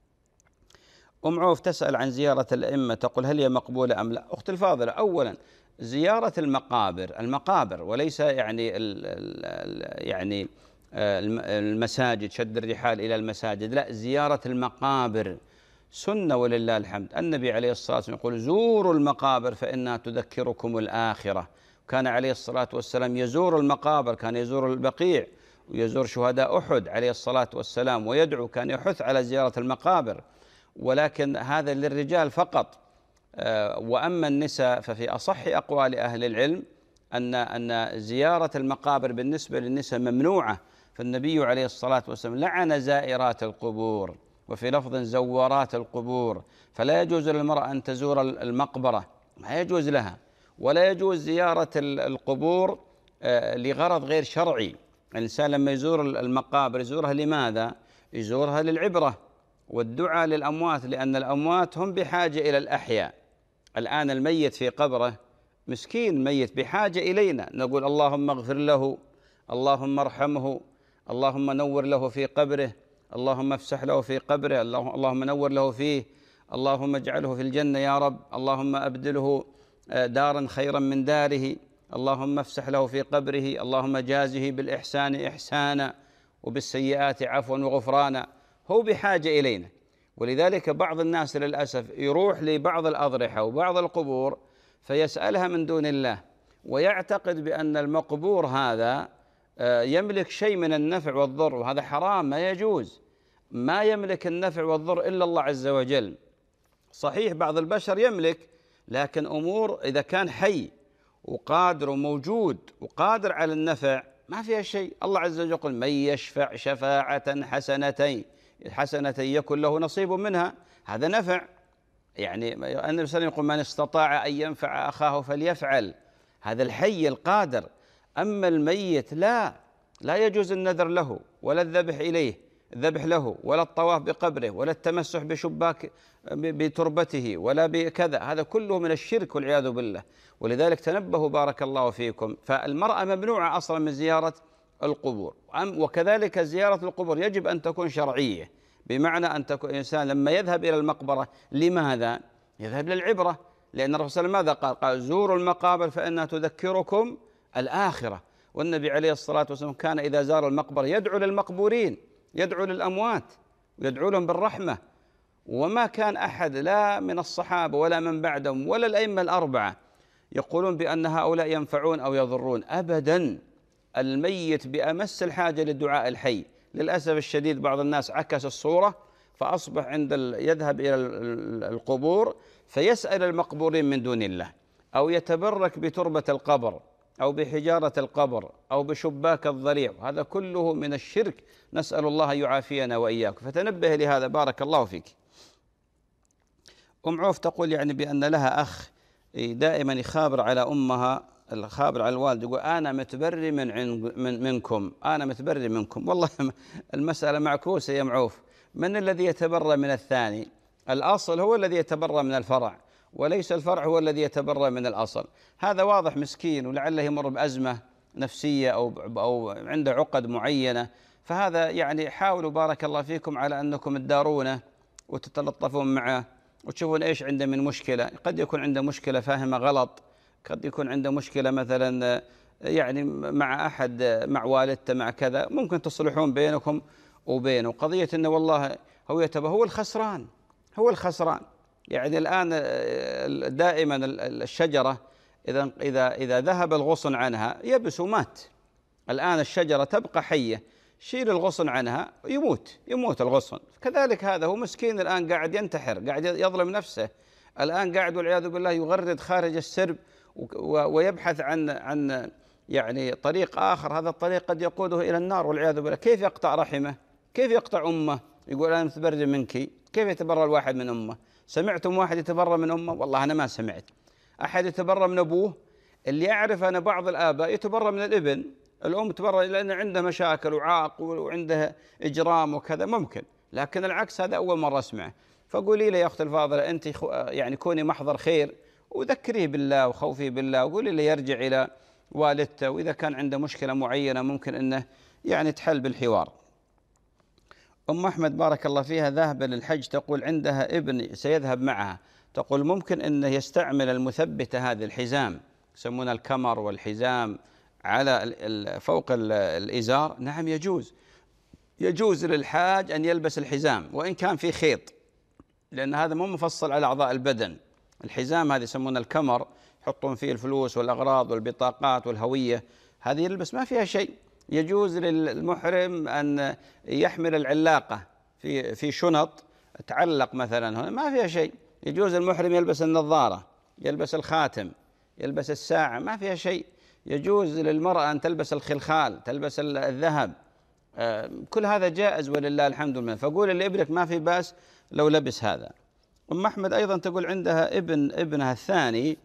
Speaker 2: أم عوف تسأل عن زيارة الأئمة، تقول هل هي مقبولة أم لا؟ أختي الفاضلة، أولا زيارة المقابر المقابر وليس يعني ال ال يعني المساجد، شد الرحال إلى المساجد، لا، زيارة المقابر سنة ولله الحمد. النبي عليه الصلاة والسلام يقول زوروا المقابر فإنها تذكركم الآخرة. كان عليه الصلاة والسلام يزور المقابر، كان يزور البقيع ويزور شهداء أحد عليه الصلاة والسلام ويدعو، كان يحث على زيارة المقابر، ولكن هذا للرجال فقط. وأما النساء ففي أصح أقوال أهل العلم أن أن زيارة المقابر بالنسبة للنساء ممنوعة، فالنبي عليه الصلاة والسلام لعن زائرات القبور، وفي لفظ زوارات القبور، فلا يجوز للمرأة أن تزور المقبرة، ما يجوز لها، ولا يجوز زيارة القبور لغرض غير شرعي. الإنسان لما يزور المقابر يزورها لماذا؟ يزورها للعبرة والدعاء للأموات، لأن الأموات هم بحاجة إلى الأحياء. الآن الميت في قبره مسكين ميت بحاجة إلينا، نقول اللهم اغفر له، اللهم ارحمه، اللهم نور له في قبره، اللهم افسح له في قبره، اللهم نور له فيه، اللهم اجعله في الجنة يا رب، اللهم أبدله دارا خيرا من داره، اللهم افسح له في قبره، اللهم جازه بالإحسان إحسانا وبالسيئات عفوا وغفرانا. هو بحاجة إلينا. ولذلك بعض الناس للأسف يروح لبعض الأضرحة وبعض القبور فيسألها من دون الله، ويعتقد بأن المقبور هذا يملك شيء من النفع والضر، وهذا حرام، ما يجوز. ما يملك النفع والضر إلا الله عز وجل. صحيح بعض البشر يملك، لكن أمور إذا كان حي وقادر وموجود وقادر على النفع ما فيها شيء. الله عز وجل يقول من يشفع شفاعة حسنتين حسنة يكن له نصيب منها، هذا نفع. يعني النبي صلى الله عليه وسلم يقول من استطاع أن ينفع أخاه فليفعل، هذا الحي القادر. أما الميت لا لا يجوز النذر له ولا الذبح إليه الذبح له ولا الطواف بقبره ولا التمسح بشباك بتربته ولا بكذا، هذا كله من الشرك والعياذ بالله. ولذلك تنبهوا بارك الله فيكم، فالمرأة ممنوعة أصلا من زيارة القبور. وكذلك زيارة القبور يجب أن تكون شرعية، بمعنى أن تكون الإنسان لما يذهب إلى المقبرة لماذا؟ يذهب للعبرة، لأن الرسول صلى الله عليه وسلم ماذا قال؟ قال زوروا المقابر فإنها تذكركم الآخرة. والنبي عليه الصلاة والسلام كان إذا زار المقبرة يدعو للمقبورين، يدعو للأموات ويدعو لهم بالرحمة. وما كان أحد لا من الصحابة ولا من بعدهم ولا الأئمة الأربعة يقولون بأن هؤلاء ينفعون أو يضرون أبدا. الميت بأمس الحاجة للدعاء الحي. للأسف الشديد بعض الناس عكس الصورة، فأصبح عند يذهب إلى القبور فيسأل المقبورين من دون الله، أو يتبرك بتربة القبر أو بحجارة القبر أو بشباك الضريع، هذا كله من الشرك، نسأل الله يعافينا وإياكم. فتنبه لهذا بارك الله فيك. أم عوف تقول يعني بأن لها أخ دائما يخابر على أمها، الخابر على الوالد، يقول أنا متبري من, من منكم أنا متبري منكم. والله المسألة معكوسة يا معوف. من الذي يتبرى من الثاني؟ الأصل هو الذي يتبرى من الفرع، وليس الفرع هو الذي يتبرى من الأصل. هذا واضح مسكين ولعله يمر بأزمة نفسية أو أو عنده عقد معينة، فهذا يعني حاولوا بارك الله فيكم على أنكم تدارونه وتتلطفون معه وتشوفون إيش عنده من مشكلة. قد يكون عنده مشكلة فاهمة غلط، قد يكون عنده مشكلة مثلا يعني مع أحد، مع والدته، مع كذا، ممكن تصلحون بينكم وبينه. قضية أنه والله هو يتبه هو الخسران، هو الخسران. يعني الآن دائما الشجرة إذا إذا إذا ذهب الغصن عنها يبس ومات. الآن الشجرة تبقى حية، شيل الغصن عنها يموت يموت الغصن. كذلك هذا هو مسكين الآن قاعد ينتحر، قاعد يظلم نفسه، الآن قاعد والعياذ بالله يغرد خارج السرب ويبحث عن عن يعني طريق آخر، هذا الطريق قد يقوده إلى النار والعياذ بالله. كيف يقطع رحمه؟ كيف يقطع أمه؟ يقول أنا متبرئ منك. كيف يتبرى الواحد من أمه؟ سمعتم واحد يتبرى من أمه؟ والله أنا ما سمعت. أحد يتبرى من أبوه؟ اللي أعرف أنا بعض الآباء يتبرى من الابن، الأم تبرى لأن عنده مشاكل وعاق وعنده إجرام وكذا ممكن، لكن العكس هذا أول مرة أسمعه. فقولي لي يا أخت الفاضلة أنت يعني كوني محضر خير وذكريه بالله وخوفيه بالله، وقولي له يرجع إلى والدته، وإذا كان عنده مشكلة معينة ممكن أنه يعني تحل بالحوار. أم أحمد بارك الله فيها ذاهبة للحج، تقول عندها ابن سيذهب معها، تقول ممكن أنه يستعمل المثبتة هذه الحزام يسمونها الكمر والحزام على فوق الإزار؟ نعم يجوز، يجوز للحاج أن يلبس الحزام وإن كان في خيط، لأن هذا مو مفصل على أعضاء البدن. الحزام هذه يسمونها الكمر، يحطون فيه الفلوس والأغراض والبطاقات والهوية، هذه يلبس ما فيها شيء. يجوز للمحرم أن يحمل العلاقة في في شنط تعلق مثلا هنا، ما فيها شيء. يجوز المحرم يلبس النظارة، يلبس الخاتم، يلبس الساعة، ما فيها شيء. يجوز للمرأة أن تلبس الخلخال، تلبس الذهب، كل هذا جائز ولله الحمد لله. فقول لابنك ما في بأس لو لبس هذا. أم أحمد أيضا تقول عندها ابن ابنها الثاني،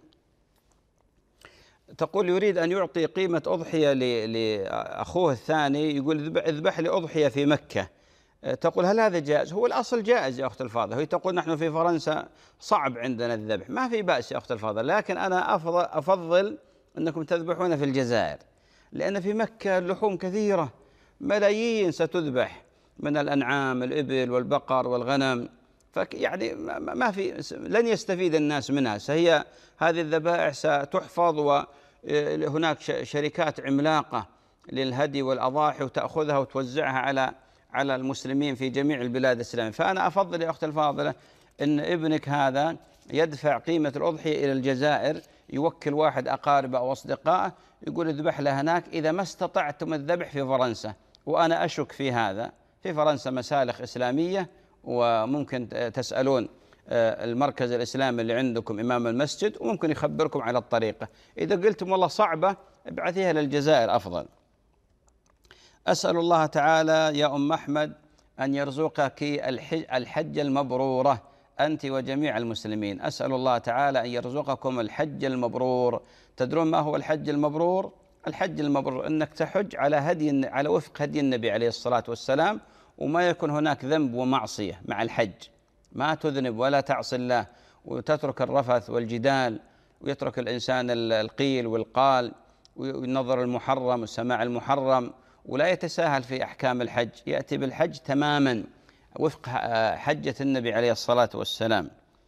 Speaker 2: تقول يريد أن يعطي قيمة أضحية لأخوه الثاني، يقول اذبح لي أضحية في مكة. تقول هل هذا جائز؟ هو الأصل جائز يا أخت الفاضلة. هي تقول نحن في فرنسا صعب عندنا الذبح، ما في بأس يا أخت الفاضلة، لكن أنا أفضل, أفضل أنكم تذبحون في الجزائر، لأن في مكة اللحوم كثيرة، ملايين ستذبح من الأنعام، الإبل والبقر والغنم، فيعني ما في لن يستفيد الناس منها. هي هذه الذبائح ستحفظ، وهناك شركات عملاقة للهدي والأضاحي وتأخذها وتوزعها على على المسلمين في جميع البلاد الإسلامية. فأنا أفضل يا أختي الفاضلة أن ابنك هذا يدفع قيمة الأضحية إلى الجزائر، يوكل واحد أقاربه أو أصدقائه يقول اذبح له هناك، إذا ما استطعتم الذبح في فرنسا. وأنا أشك في هذا، في فرنسا مسالخ إسلامية، وممكن تسألون المركز الإسلامي اللي عندكم إمام المسجد وممكن يخبركم على الطريقة. إذا قلتم والله صعبة ابعثيها للجزائر أفضل. أسأل الله تعالى يا أم أحمد أن يرزقك الحج المبرورة أنت وجميع المسلمين. أسأل الله تعالى أن يرزقكم الحج المبرور. تدرون ما هو الحج المبرور؟ الحج المبرور أنك تحج على هدي على وفق هدي النبي عليه الصلاة والسلام، وما يكون هناك ذنب ومعصية مع الحج، ما تذنب ولا تعصي الله، وتترك الرفث والجدال، ويترك الإنسان القيل والقال والنظر المحرم والسماع المحرم، ولا يتساهل في أحكام الحج، يأتي بالحج تماما وفق حجة النبي عليه الصلاة والسلام.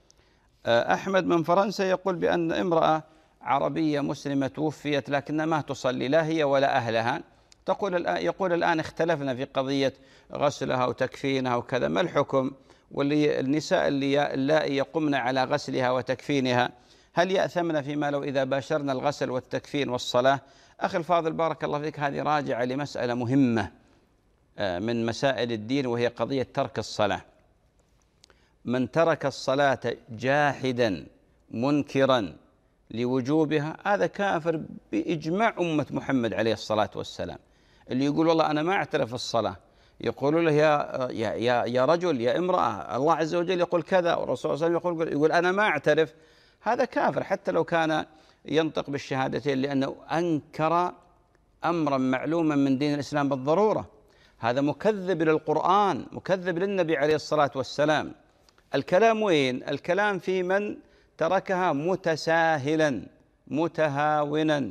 Speaker 2: أحمد من فرنسا يقول بأن امرأة عربية مسلمة توفيت لكنها ما تصلي لا هي ولا أهلها، تقول الآن يقول الآن اختلفنا في قضية غسلها وتكفينها وكذا، ما الحكم؟ والنساء اللائي يقمن على غسلها وتكفينها هل يأثمن فيما لو إذا باشرنا الغسل والتكفين والصلاة؟ أخي الفاضل بارك الله فيك، هذه راجعة لمسألة مهمة من مسائل الدين، وهي قضية ترك الصلاة. من ترك الصلاة جاحدا منكرا لوجوبها هذا كافر بإجماع أمة محمد عليه الصلاة والسلام. اللي يقول والله أنا ما أعترف الصلاة، يقول له يا, يا, يا رجل يا امرأة، الله عز وجل يقول كذا والرسول صلى الله عليه وسلم يقول, يقول أنا ما أعترف، هذا كافر حتى لو كان ينطق بالشهادتين، لأنه أنكر أمرا معلوما من دين الإسلام بالضرورة. هذا مكذب للقرآن، مكذب للنبي عليه الصلاة والسلام. الكلام وين؟ الكلام في من تركها متساهلا متهاونا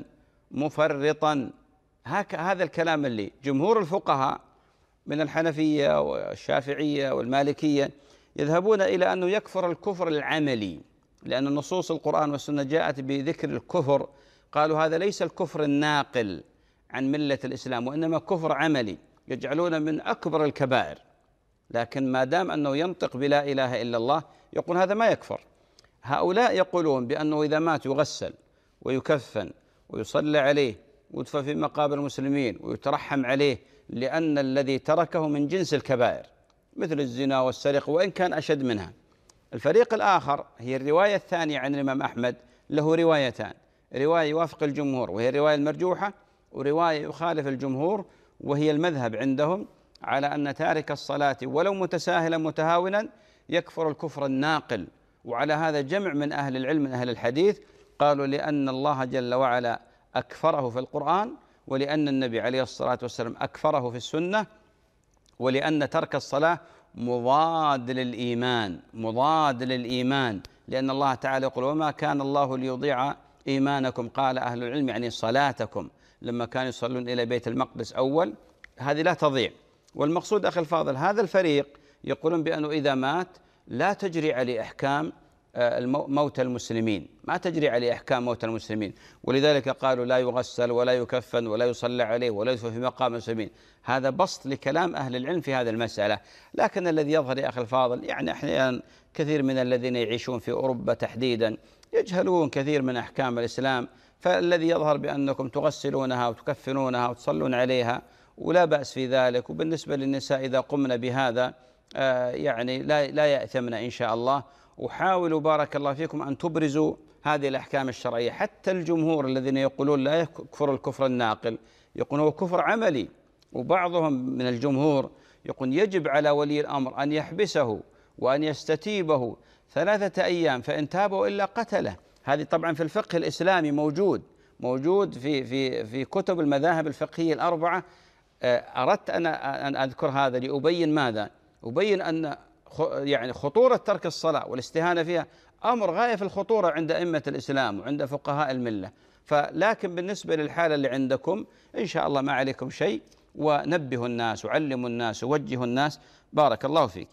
Speaker 2: مفرطا، هذا الكلام اللي جمهور الفقهاء من الحنفية والشافعية والمالكية يذهبون إلى أنه يكفر الكفر العملي، لأن النصوص القرآن والسنة جاءت بذكر الكفر، قالوا هذا ليس الكفر الناقل عن ملة الإسلام، وإنما كفر عملي يجعلون من أكبر الكبائر. لكن ما دام أنه ينطق بلا إله إلا الله يقول هذا ما يكفر. هؤلاء يقولون بأنه إذا مات يغسل ويكفن ويصلى عليه ويدفن في مقابر المسلمين ويترحم عليه، لأن الذي تركه من جنس الكبائر مثل الزنا والسرقة وإن كان أشد منها. الفريق الآخر هي الرواية الثانية عن الإمام أحمد، له روايتان، رواية يوافق الجمهور وهي الرواية المرجوحة، ورواية يخالف الجمهور وهي المذهب عندهم على أن تارك الصلاة ولو متساهلا متهاونا يكفر الكفر الناقل. وعلى هذا جمع من أهل العلم من أهل الحديث قالوا لأن الله جل وعلا أكفره في القرآن، ولأن النبي عليه الصلاة والسلام أكفره في السنة، ولأن ترك الصلاة مضاد للإيمان، مضاد للإيمان، لأن الله تعالى يقول وما كان الله ليضيع إيمانكم، قال أهل العلم يعني صلاتكم، لما كانوا يصلون إلى بيت المقدس أول هذه لا تضيع. والمقصود أخي الفاضل هذا الفريق يقولون بأنه إذا مات لا تجري عليه أحكام موت المسلمين، ما تجري عليه أحكام موت المسلمين، ولذلك قالوا لا يغسل ولا يكفن ولا يصلى عليه ولا يدفن في مقام المسلمين. هذا بسط لكلام أهل العلم في هذه المسألة. لكن الذي يظهر يا أخي الفاضل يعني أحيانا كثير من الذين يعيشون في أوروبا تحديدا يجهلون كثير من أحكام الإسلام، فالذي يظهر بأنكم تغسلونها وتكفنونها وتصلون عليها ولا بأس في ذلك، وبالنسبة للنساء إذا قمنا بهذا آه يعني لا لا يأثمن إن شاء الله. وحاولوا بارك الله فيكم أن تبرزوا هذه الأحكام الشرعية. حتى الجمهور الذين يقولون لا يكفر الكفر الناقل يقولون هو كفر عملي، وبعضهم من الجمهور يقول يجب على ولي الأمر أن يحبسه وأن يستتيبه ثلاثة أيام، فإن تابوا إلا قتله. هذه طبعا في الفقه الإسلامي موجود موجود في في في كتب المذاهب الفقهية الأربعة. أردت أنا أن أذكر هذا لأبين ماذا؟ أبين أن يعني خطورة ترك الصلاة والاستهانة فيها أمر غاية في الخطورة عند أئمة الإسلام وعند فقهاء الملة. فلكن بالنسبة للحالة اللي عندكم إن شاء الله ما عليكم شيء، ونبهوا الناس وعلموا الناس ووجهوا الناس. بارك الله فيك.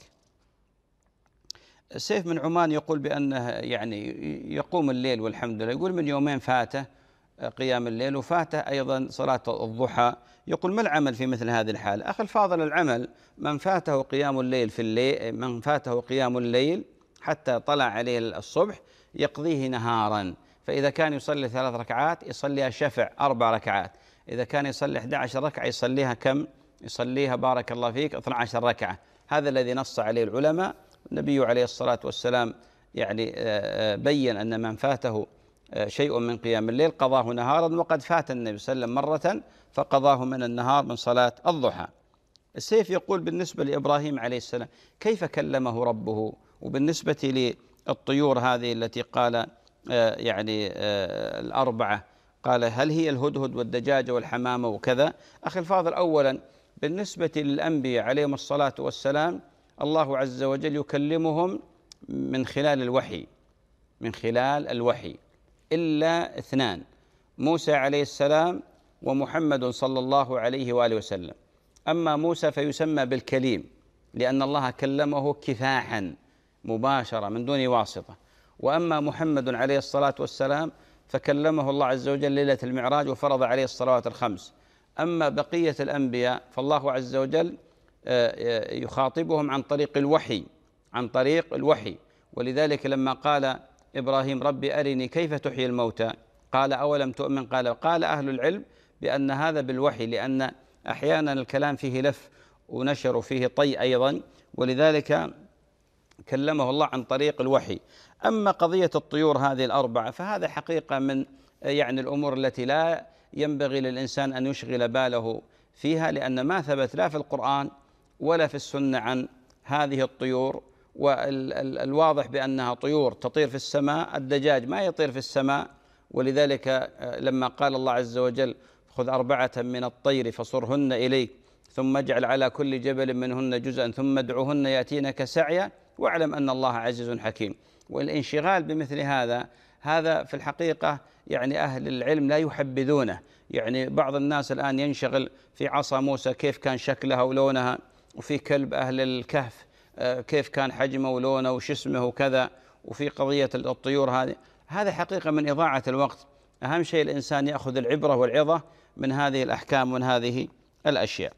Speaker 2: سيف من عمان يقول بأنه يعني يقوم الليل والحمد لله، يقول من يومين فاته قيام الليل وفاته أيضا صلاة الضحى، يقول ما العمل في مثل هذه الحالة؟ أخي الفاضل العمل من فاته قيام الليل في الليل من فاته قيام الليل حتى طلع عليه الصبح يقضيه نهارا، فإذا كان يصلي ثلاث ركعات يصليها شفع أربع ركعات، إذا كان يصلي أحد عشر ركعة يصليها كم؟ يصليها بارك الله فيك اثنتا عشرة ركعة. هذا الذي نص عليه العلماء. النبي عليه الصلاة والسلام يعني بين أن من فاته شيء من قيام الليل قضاه نهارا، وقد فات النبي صلى الله عليه وسلم مرة فقضاه من النهار من صلاة الضحى. السيف يقول بالنسبة لإبراهيم عليه السلام كيف كلمه ربه؟ وبالنسبة للطيور هذه التي قال آه يعني آه الأربعة، قال هل هي الهدهد والدجاجة والحمامة وكذا؟ أخي الفاضل، أولا بالنسبة للأنبياء عليهم الصلاة والسلام الله عز وجل يكلمهم من خلال الوحي، من خلال الوحي، إلا اثنان: موسى عليه السلام ومحمد صلى الله عليه وآله وسلم. أما موسى فيسمى بالكليم لأن الله كلمه كفاحا مباشرة من دون واسطة، وأما محمد عليه الصلاة والسلام فكلمه الله عز وجل ليلة المعراج وفرض عليه الصلوات الخمس. أما بقية الأنبياء فالله عز وجل يخاطبهم عن طريق الوحي، عن طريق الوحي. ولذلك لما قال إبراهيم ربي أرني كيف تحيي الموتى قال أولم تؤمن؟ قال قال أهل العلم بأن هذا بالوحي، لأن أحيانا الكلام فيه لف ونشر فيه طي أيضا، ولذلك كلمه الله عن طريق الوحي. أما قضية الطيور هذه الأربعة فهذا حقيقة من يعني الأمور التي لا ينبغي للإنسان أن يشغل باله فيها، لأن ما ثبت لا في القرآن ولا في السنة عن هذه الطيور. والواضح بأنها طيور تطير في السماء، الدجاج ما يطير في السماء، ولذلك لما قال الله عز وجل خذ أربعة من الطير فصرهن إليك ثم اجعل على كل جبل منهن جزءا ثم ادعوهن يأتينك سعيا واعلم أن الله عزيز حكيم. والانشغال بمثل هذا هذا في الحقيقة يعني أهل العلم لا يحبذونه. يعني بعض الناس الآن ينشغل في عصا موسى كيف كان شكلها ولونها، وفي كلب أهل الكهف كيف كان حجمه ولونه وش اسمه وكذا، وفي قضية الطيور هذه. هذا حقيقة من إضاعة الوقت. أهم شيء الإنسان يأخذ العبرة والعظة من هذه الأحكام ومن هذه الأشياء.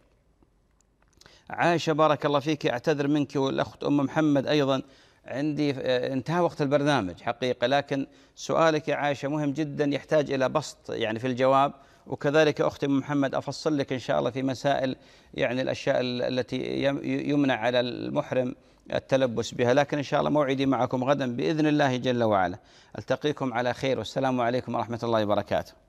Speaker 2: عائشة بارك الله فيك، أعتذر منك والأخت أم محمد أيضا، عندي انتهى وقت البرنامج حقيقة، لكن سؤالك يا عائشة مهم جدا يحتاج إلى بسط يعني في الجواب، وكذلك أختي أم محمد أفصل لك إن شاء الله في مسائل يعني الأشياء التي يمنع على المحرم التلبس بها. لكن إن شاء الله موعدي معكم غدا بإذن الله جل وعلا. ألتقيكم على خير، والسلام عليكم ورحمة الله وبركاته.